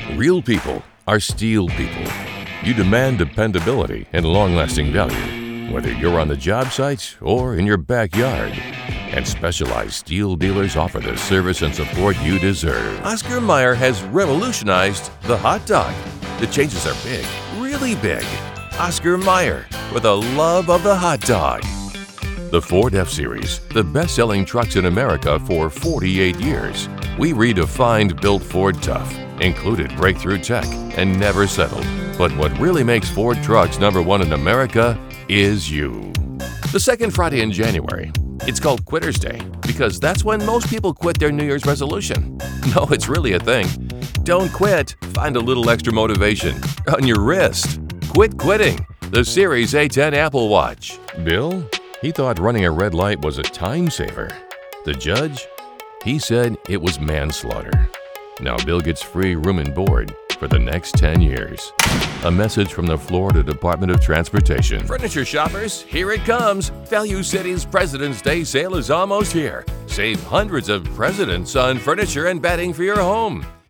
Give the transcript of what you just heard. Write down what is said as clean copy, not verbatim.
Real people are STIHL people. You demand dependability and long-lasting value, whether you're on the job site or in your backyard. And specialized STIHL dealers offer the service and support you deserve. Oscar Mayer has revolutionized the hot dog. The changes are big, really big. Oscar Mayer, with a love of the hot dog. The Ford F-Series, the best-selling trucks in America for 48 years. We redefined Built Ford Tough, included breakthrough tech, and never settled. But what really makes Ford trucks #1 in America is you. The second Friday in January, it's called Quitter's Day because that's when most people quit their New Year's resolution. No, it's really a thing. Don't quit. Find a little extra motivation on your wrist. Quit quitting. The Series A10 Apple Watch. Bill? He thought running a red light was a time saver. The judge? He said it was manslaughter. Now Bill gets free room and board for the next 10 years. A message from the Florida Department of Transportation. Furniture shoppers, here it comes. Value City's President's Day sale is almost here. Save hundreds of presidents on furniture and bedding for your home.